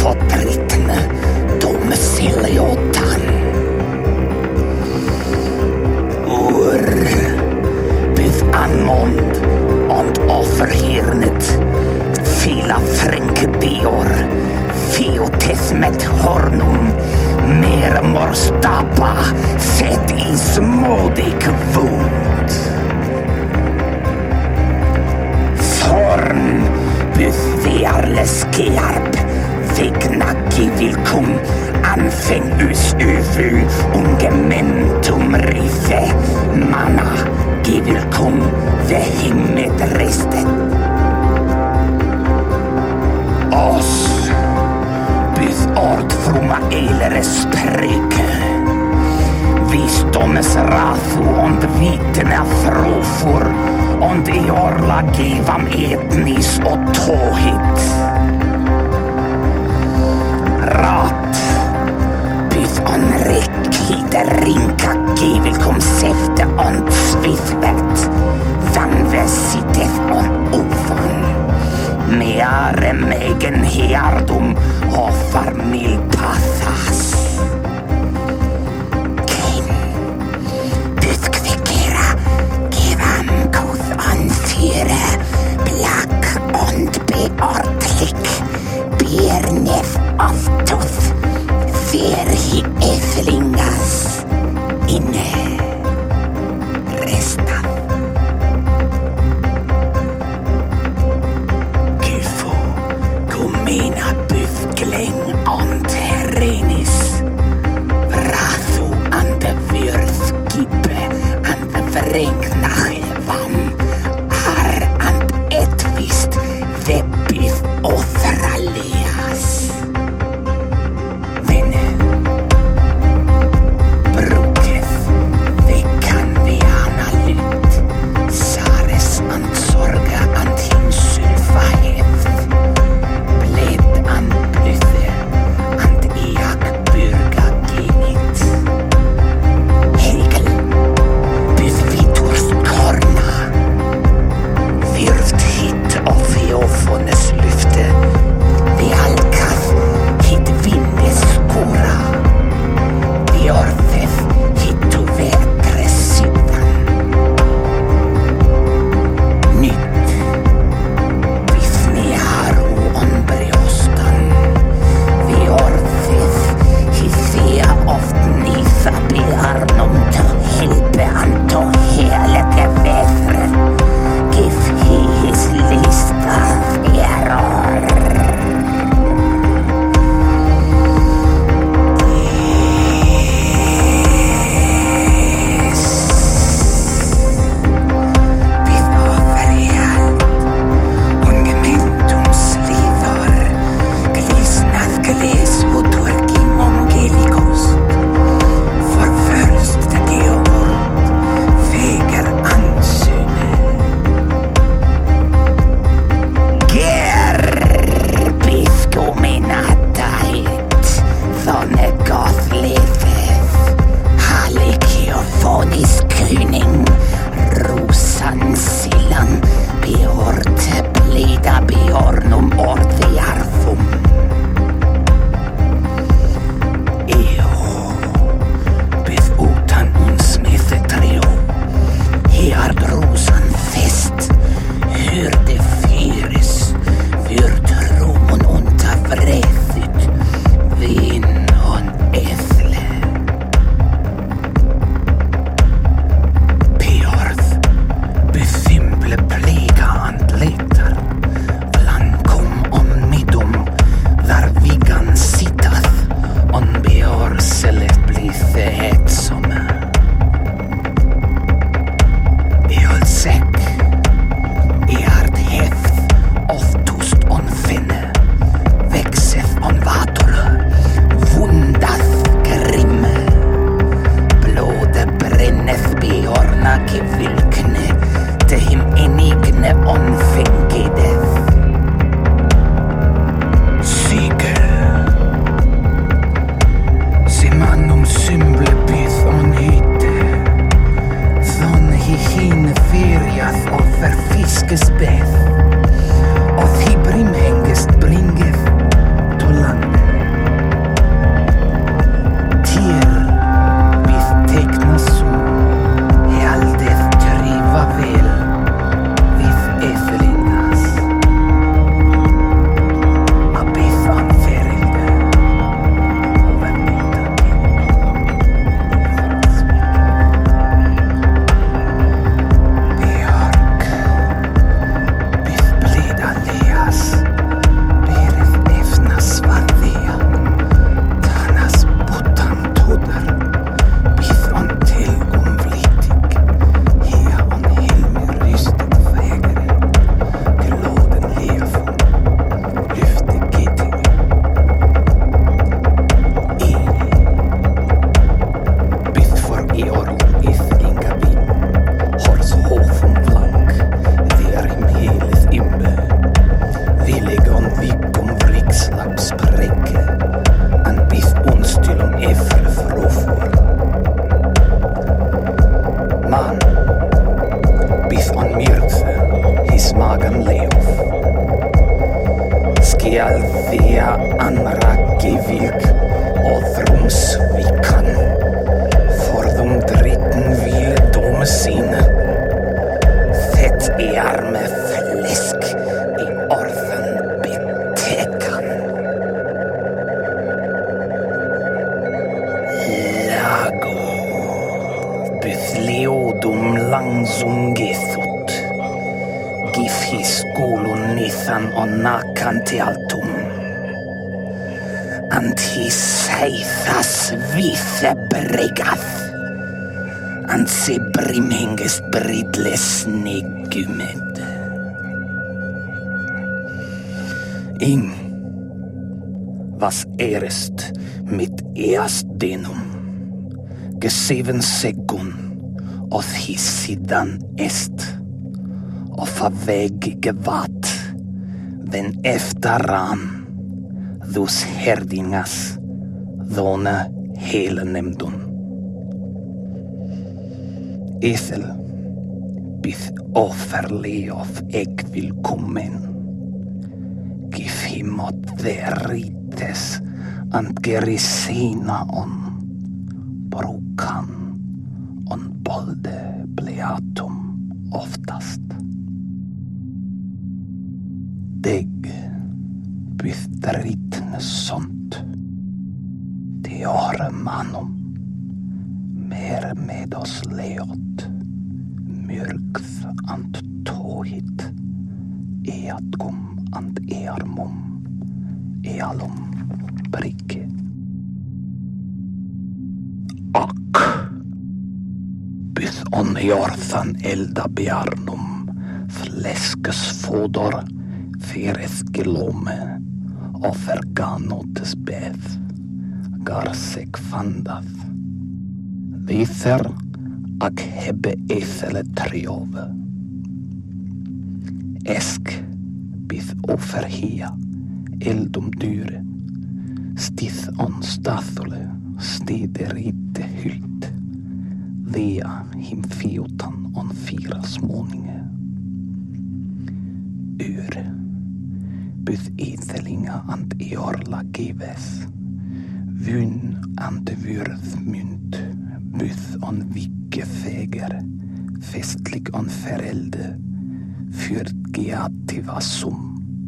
fotritn domsiliotan. Ur bydd anmond ond offerhirnet fila fränkebior fiotithmet hornum mer morstapa sed i smodig vod. Thorn bydd ddiarles gearp Vignaki vilkum anfäng usyfy ungementum rife mana givilkum vehimmet restet. Os bydd ord fruma eileres prike visdomes rathu ond vitna frofur ond eorla givam etnis och tåhit. Rat bydd on rekhide rinka givilkum sefte on svithvet vanvesideth on ofan meare megen heardum hoffar milpathas ken bydd kvikera gevam koth on fyre blak ond beortlik biernef aftoth verhi eflingas inne resta. Gyfo gomena bydd gleng ond herenis rathu ande fyrth gibe ande frengnach vam ar and etvist ve bydd othralias. Ea anrakivik Odrumsvikan Forðum dritten hvile dome sine Fett med flesk I orðan betekan Lago Bythleodum langzungethut Gifhis golonithan onakan tealtum Antiseithas vithebrigath Antsebrimhenges bridles negumed Ing was erest mit east denum Geseven segun oth hissidan est Of a väg gevat den eftaran Thus herdingas Dhona hele nemdun Ethel Byth offerle of eggvillkommen Gif himot verites Ant gerisena on Brokan On bolde bleatum oftast Deg Byth dritne sånt Teore manum Mer med oss leot Myrkth ant tohit Eatkum ant earmum Ealum brike Ak Byth on eorthan elda bjarnum Fleskes fodor Fereth gelome Offerganotes beth Garsek fandath Vither ag hebe ethele triove Esk Byth offerhia Eldum dyre Stith on stathole Stiderite hylt Vea him fiotan on 4 småninge Ur Byth ethelinga ant eorla gives Vun ant vyrthmynt Byth on vikkefeger Festlig on ferelde Fyrt geativa sum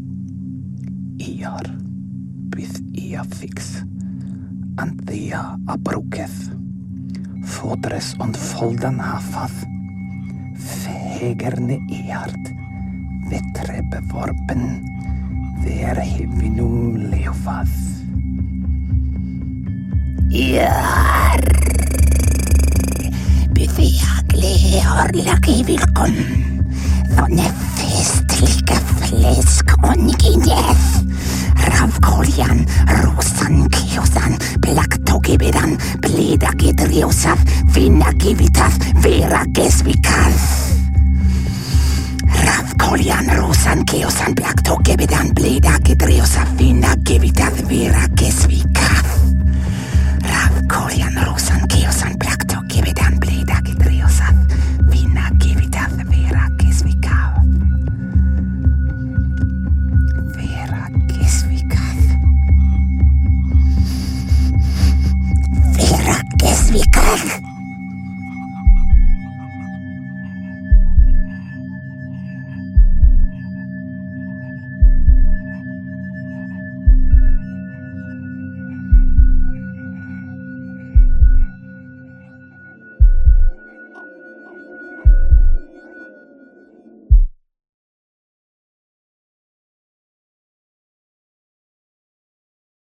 Ear Byth eafix Ant thea abruketh Fodres on foldan hafath Fegerne eart Vetre bevorpen Ver hevinum leofath Iar Bythia orlaki vilkon Thonne festlige flesk ongineth Ravkoljan, rosan, kiosan Plaktogibedan, bleda gedriosath Finna givitath, vera gesvikath Ravkoljan, rosan, kiosan Plaktogibedan, bleda gedriosath Finna givitath, vera